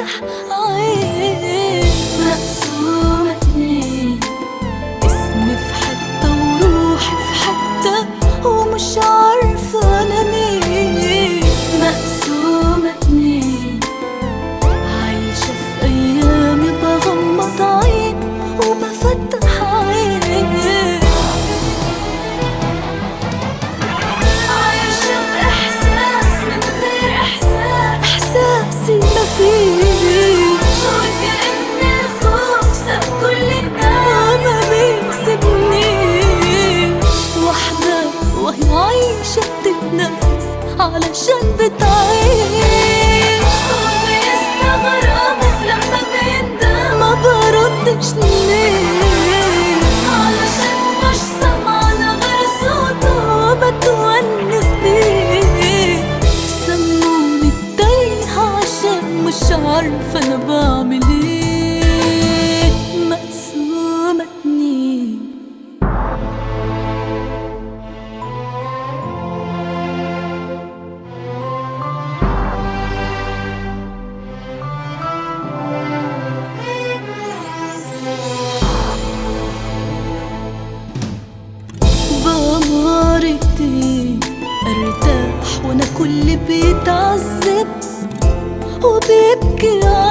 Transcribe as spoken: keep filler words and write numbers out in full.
بفتح عين. مقسومة اتنين، اسمي في حتة وروحي في حتة، ومش عارفة أنا مين. مقسومة اتنين، عايشة في أيامي بغمض عين وبفتح عين. عايشة بإحساس من غير إحساس، إحساسي مفيش، وكأن الخوف ساب كل الناس ما بيسيبنيش. واحدة وهي عايشة بتتنفس علشان بتعيش، وبيستغربك لما بيندم ما بردش ليه، علشان مش سامعة غير صوته وبتونس بيه. سموني التايهة عشان مش عارفة أنا بعمل ايه. مقسومة اتنين. بمرتين ارتاح وانا كل بيتعذب وبيبكي